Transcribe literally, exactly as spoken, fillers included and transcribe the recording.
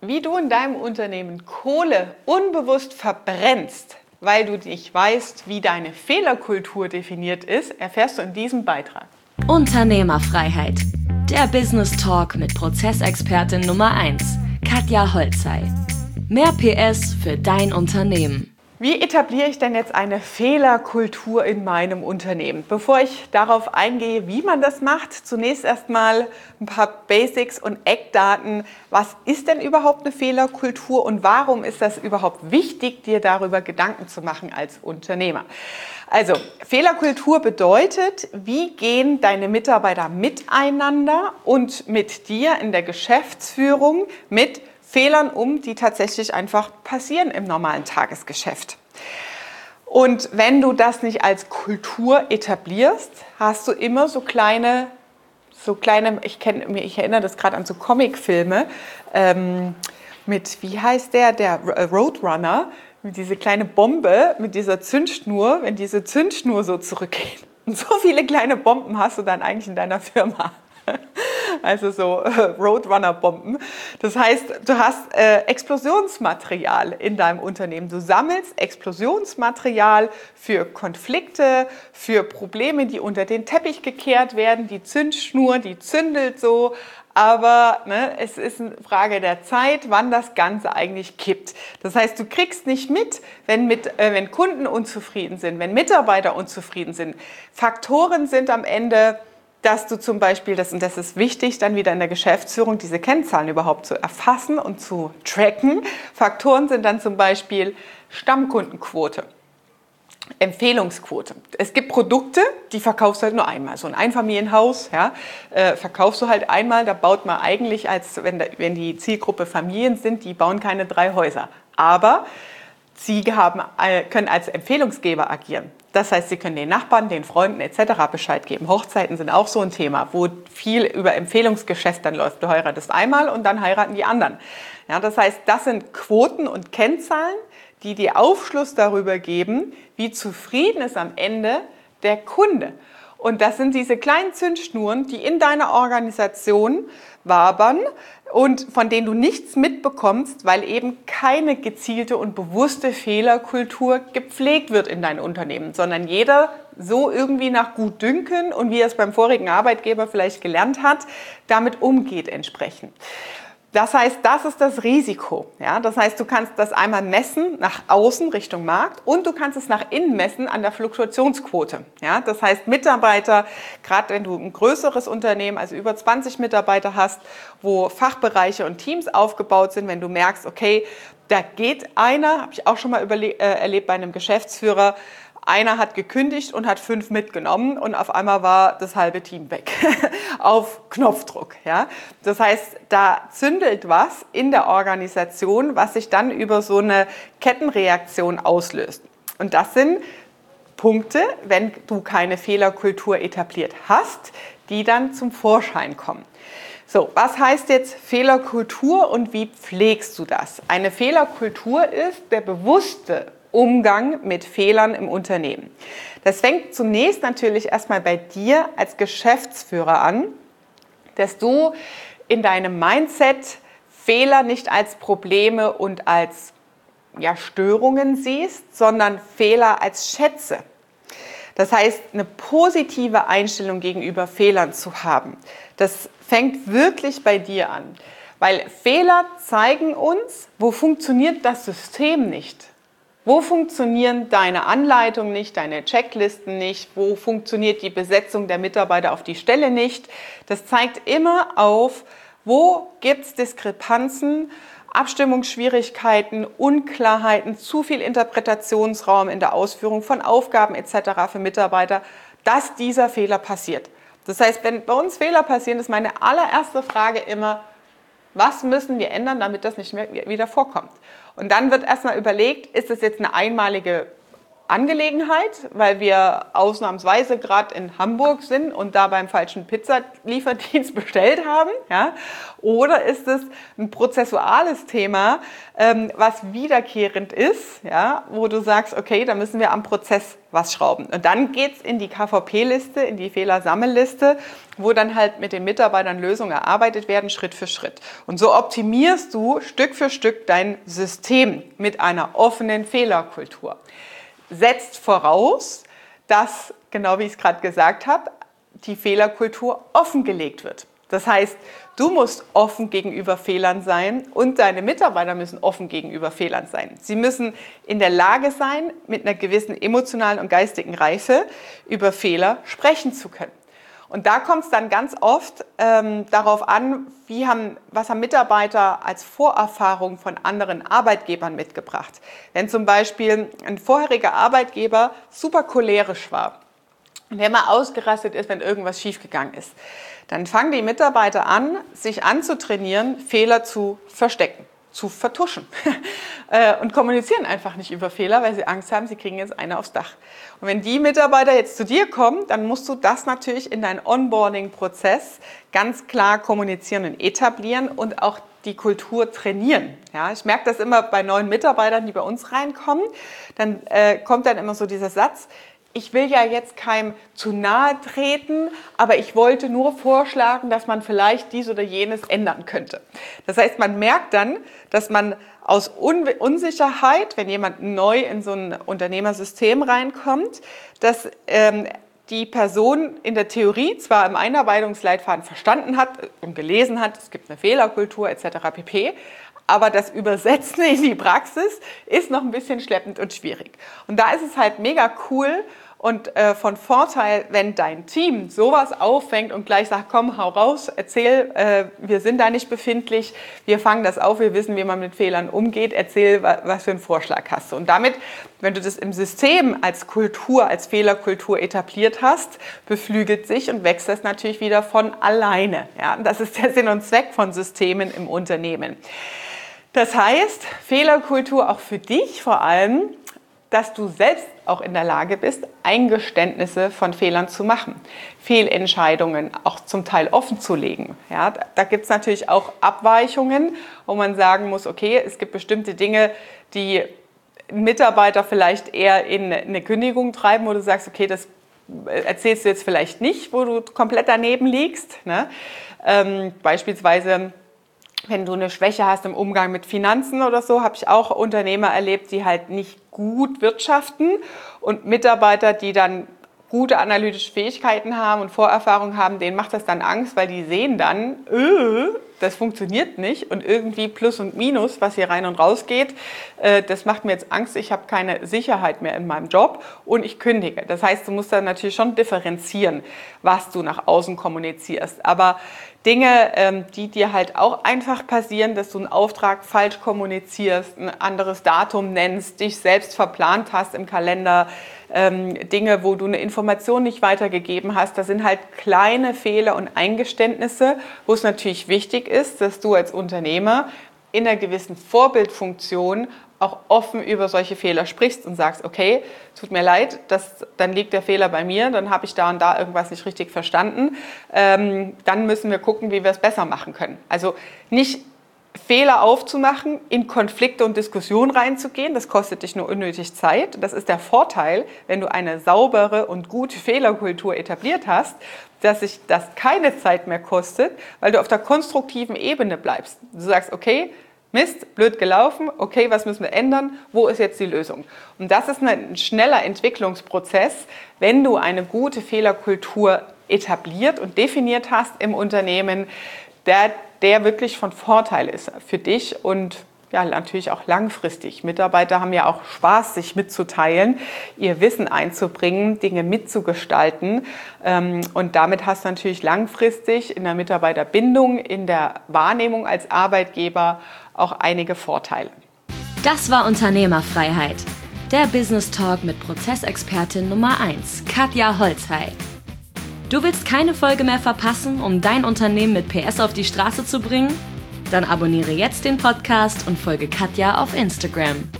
Wie du in deinem Unternehmen Kohle unbewusst verbrennst, weil du nicht weißt, wie deine Fehlerkultur definiert ist, erfährst du in diesem Beitrag. Unternehmerfreiheit. Der Business Talk mit Prozessexpertin Nummer eins, Katja Holzei. Mehr P S für dein Unternehmen. Wie etabliere ich denn jetzt eine Fehlerkultur in meinem Unternehmen? Bevor ich darauf eingehe, wie man das macht, zunächst erstmal ein paar Basics und Eckdaten. Was ist denn überhaupt eine Fehlerkultur und warum ist das überhaupt wichtig, dir darüber Gedanken zu machen als Unternehmer? Also, Fehlerkultur bedeutet, wie gehen deine Mitarbeiter miteinander und mit dir in der Geschäftsführung mit Fehlern um, die tatsächlich einfach passieren im normalen Tagesgeschäft. Und wenn du das nicht als Kultur etablierst, hast du immer so kleine, so kleine, ich kenne, ich erinnere das gerade an so Comicfilme ähm, mit, wie heißt der, der Roadrunner, mit dieser kleine Bombe, mit dieser Zündschnur, wenn diese Zündschnur so zurückgeht. Und so viele kleine Bomben hast du dann eigentlich in deiner Firma. Also so äh, Roadrunner-Bomben. Das heißt, du hast äh, Explosionsmaterial in deinem Unternehmen. Du sammelst Explosionsmaterial für Konflikte, für Probleme, die unter den Teppich gekehrt werden. Die Zündschnur, die zündelt so. Aber ne, es ist eine Frage der Zeit, wann das Ganze eigentlich kippt. Das heißt, du kriegst nicht mit, wenn, mit, äh, wenn Kunden unzufrieden sind, wenn Mitarbeiter unzufrieden sind. Faktoren sind am Ende, dass du zum Beispiel, das, und das ist wichtig, dann wieder in der Geschäftsführung diese Kennzahlen überhaupt zu erfassen und zu tracken. Faktoren sind dann zum Beispiel Stammkundenquote, Empfehlungsquote. Es gibt Produkte, die verkaufst du halt nur einmal. So ein Einfamilienhaus, ja, äh, verkaufst du halt einmal, da baut man eigentlich, als wenn, da, wenn die Zielgruppe Familien sind, die bauen keine drei Häuser. Aber sie haben, können als Empfehlungsgeber agieren. Das heißt, sie können den Nachbarn, den Freunden et cetera Bescheid geben. Hochzeiten sind auch so ein Thema, wo viel über Empfehlungsgeschäft dann läuft. Du heiratest einmal und dann heiraten die anderen. Ja, das heißt, das sind Quoten und Kennzahlen, die dir Aufschluss darüber geben, wie zufrieden ist am Ende der Kunde. Und das sind diese kleinen Zündschnuren, die in deiner Organisation wabern und von denen du nichts mitbekommst, weil eben keine gezielte und bewusste Fehlerkultur gepflegt wird in deinem Unternehmen, sondern jeder so irgendwie nach Gutdünken und wie er es beim vorigen Arbeitgeber vielleicht gelernt hat, damit umgeht entsprechend. Das heißt, das ist das Risiko. Ja? Das heißt, du kannst das einmal messen nach außen Richtung Markt und du kannst es nach innen messen an der Fluktuationsquote. Ja? Das heißt, Mitarbeiter, gerade wenn du ein größeres Unternehmen, also über zwanzig Mitarbeiter hast, wo Fachbereiche und Teams aufgebaut sind, wenn du merkst, okay, da geht einer, habe ich auch schon mal überle- äh, erlebt bei einem Geschäftsführer, einer hat gekündigt und hat fünf mitgenommen und auf einmal war das halbe Team weg auf Knopfdruck. Ja? Das heißt, da zündelt was in der Organisation, was sich dann über so eine Kettenreaktion auslöst. Und das sind Punkte, wenn du keine Fehlerkultur etabliert hast, die dann zum Vorschein kommen. So, was heißt jetzt Fehlerkultur und wie pflegst du das? Eine Fehlerkultur ist der bewusste Umgang mit Fehlern im Unternehmen. Das fängt zunächst natürlich erstmal bei dir als Geschäftsführer an, dass du in deinem Mindset Fehler nicht als Probleme und als ja, Störungen siehst, sondern Fehler als Schätze. Das heißt, eine positive Einstellung gegenüber Fehlern zu haben. Das fängt wirklich bei dir an, weil Fehler zeigen uns, wo funktioniert das System nicht. Wo funktionieren deine Anleitungen nicht, deine Checklisten nicht? Wo funktioniert die Besetzung der Mitarbeiter auf die Stelle nicht? Das zeigt immer auf, wo gibt es Diskrepanzen, Abstimmungsschwierigkeiten, Unklarheiten, zu viel Interpretationsraum in der Ausführung von Aufgaben et cetera für Mitarbeiter, dass dieser Fehler passiert. Das heißt, wenn bei uns Fehler passieren, ist meine allererste Frage immer, was müssen wir ändern, damit das nicht mehr wieder vorkommt? Und dann wird erstmal überlegt, ist das jetzt eine einmalige Angelegenheit, weil wir ausnahmsweise gerade in Hamburg sind und da beim falschen Pizzalieferdienst bestellt haben? Ja? Oder ist es ein prozessuales Thema, ähm, was wiederkehrend ist, ja? Wo du sagst, okay, da müssen wir am Prozess was schrauben. Und dann geht's in die K V P-Liste, in die Fehlersammelliste, wo dann halt mit den Mitarbeitern Lösungen erarbeitet werden, Schritt für Schritt. Und so optimierst du Stück für Stück dein System mit einer offenen Fehlerkultur. Setzt voraus, dass, genau wie ich es gerade gesagt habe, die Fehlerkultur offengelegt wird. Das heißt, du musst offen gegenüber Fehlern sein und deine Mitarbeiter müssen offen gegenüber Fehlern sein. Sie müssen in der Lage sein, mit einer gewissen emotionalen und geistigen Reife über Fehler sprechen zu können. Und da kommt es dann ganz oft ähm, darauf an, wie haben, was haben Mitarbeiter als Vorerfahrung von anderen Arbeitgebern mitgebracht. Wenn zum Beispiel ein vorheriger Arbeitgeber super cholerisch war und der mal ausgerastet ist, wenn irgendwas schiefgegangen ist, dann fangen die Mitarbeiter an, sich anzutrainieren, Fehler zu verstecken, zu vertuschen und kommunizieren einfach nicht über Fehler, weil sie Angst haben, sie kriegen jetzt eine aufs Dach. Und wenn die Mitarbeiter jetzt zu dir kommen, dann musst du das natürlich in deinen Onboarding-Prozess ganz klar kommunizieren und etablieren und auch die Kultur trainieren. Ja, ich merke das immer bei neuen Mitarbeitern, die bei uns reinkommen, dann äh, kommt dann immer so dieser Satz: Ich will ja jetzt keinem zu nahe treten, aber ich wollte nur vorschlagen, dass man vielleicht dies oder jenes ändern könnte. Das heißt, man merkt dann, dass man aus Un- Unsicherheit, wenn jemand neu in so ein Unternehmersystem reinkommt, dass ähm, die Person in der Theorie zwar im Einarbeitungsleitfaden verstanden hat und gelesen hat, es gibt eine Fehlerkultur et cetera pp., aber das Übersetzen in die Praxis ist noch ein bisschen schleppend und schwierig. Und da ist es halt mega cool und äh, von Vorteil, wenn dein Team sowas auffängt und gleich sagt, komm, hau raus, erzähl, äh, wir sind da nicht befindlich, wir fangen das auf, wir wissen, wie man mit Fehlern umgeht, erzähl, was für einen Vorschlag hast du. Und damit, wenn du das im System als Kultur, als Fehlerkultur etabliert hast, beflügelt sich und wächst das natürlich wieder von alleine. Ja? Und das ist der Sinn und Zweck von Systemen im Unternehmen. Das heißt, Fehlerkultur auch für dich vor allem, dass du selbst auch in der Lage bist, Eingeständnisse von Fehlern zu machen, Fehlentscheidungen auch zum Teil offen zu legen. Ja, da gibt es natürlich auch Abweichungen, wo man sagen muss, okay, es gibt bestimmte Dinge, die Mitarbeiter vielleicht eher in eine Kündigung treiben, wo du sagst, okay, das erzählst du jetzt vielleicht nicht, wo du komplett daneben liegst. Ne? Ähm, beispielsweise, wenn du eine Schwäche hast im Umgang mit Finanzen oder so, habe ich auch Unternehmer erlebt, die halt nicht gut wirtschaften und Mitarbeiter, die dann gute analytische Fähigkeiten haben und Vorerfahrung haben, denen macht das dann Angst, weil die sehen dann, äh, das funktioniert nicht und irgendwie Plus und Minus, was hier rein und raus geht, äh, das macht mir jetzt Angst, ich habe keine Sicherheit mehr in meinem Job und ich kündige. Das heißt, du musst dann natürlich schon differenzieren, was du nach außen kommunizierst. Aber Dinge, ähm, die dir halt auch einfach passieren, dass du einen Auftrag falsch kommunizierst, ein anderes Datum nennst, dich selbst verplant hast im Kalender, ähm, Dinge, wo du eine Information nicht weitergegeben hast, das sind halt kleine Fehler und Eingeständnisse, wo es natürlich wichtig ist, dass du als Unternehmer in einer gewissen Vorbildfunktion auch offen über solche Fehler sprichst und sagst, okay, tut mir leid, das, dann liegt der Fehler bei mir, dann habe ich da und da irgendwas nicht richtig verstanden, ähm, dann müssen wir gucken, wie wir es besser machen können. Also nicht Fehler aufzumachen, in Konflikte und Diskussionen reinzugehen, das kostet dich nur unnötig Zeit. Das ist der Vorteil, wenn du eine saubere und gute Fehlerkultur etabliert hast, dass sich das keine Zeit mehr kostet, weil du auf der konstruktiven Ebene bleibst. Du sagst, okay, Mist, blöd gelaufen, okay, was müssen wir ändern, wo ist jetzt die Lösung? Und das ist ein schneller Entwicklungsprozess, wenn du eine gute Fehlerkultur etabliert und definiert hast im Unternehmen, der, der wirklich von Vorteil ist für dich und ja, natürlich auch langfristig. Mitarbeiter haben ja auch Spaß, sich mitzuteilen, ihr Wissen einzubringen, Dinge mitzugestalten. Und damit hast du natürlich langfristig in der Mitarbeiterbindung, in der Wahrnehmung als Arbeitgeber auch einige Vorteile. Das war Unternehmerfreiheit, der Business Talk mit Prozessexpertin Nummer eins, Katja Holzhey. Du willst keine Folge mehr verpassen, um dein Unternehmen mit P S auf die Straße zu bringen? Dann abonniere jetzt den Podcast und folge Katja auf Instagram.